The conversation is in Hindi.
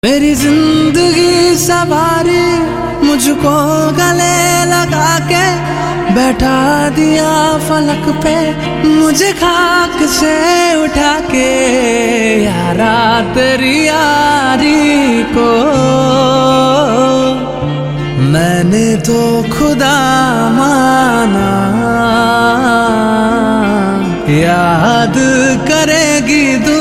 मेरी जिंदगी सवारी मुझको गले लगा के बैठा दिया फलक पे, मुझे खाक से उठा के यारा तेरी यारी को मैंने तो खुदा माना। याद करेगी